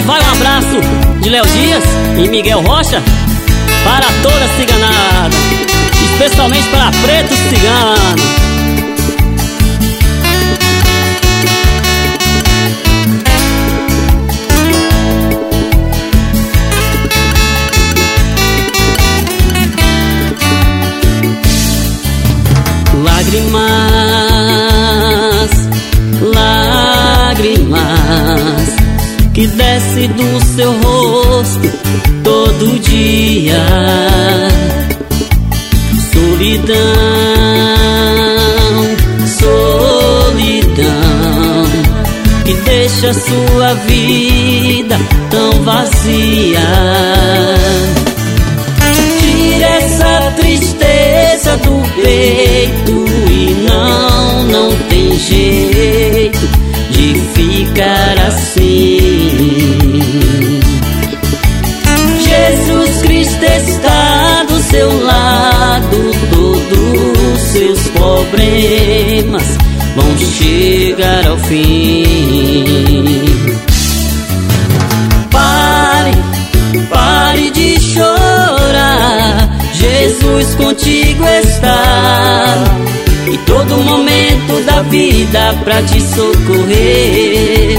vai um abraço de Léo Dias e Miguel Rocha para toda a ciganada, especialmente para Preto Cigano. Lágrimas, lágrimas que desce do seu rosto todo dia. Solidão, solidão que deixa sua vida tão vazia. Tira essa tristeza do peito e não tem jeito de ficar assim. Jesus Cristo está do seu lado, todos seus problemas vão chegar ao fim. Pare de chorar, Jesus contigo está em todo momento da vida pra te socorrer.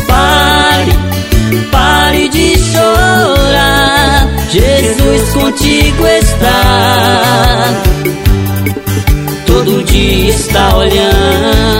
Pare de chorar, Jesus contigo está, todo dia está olhando.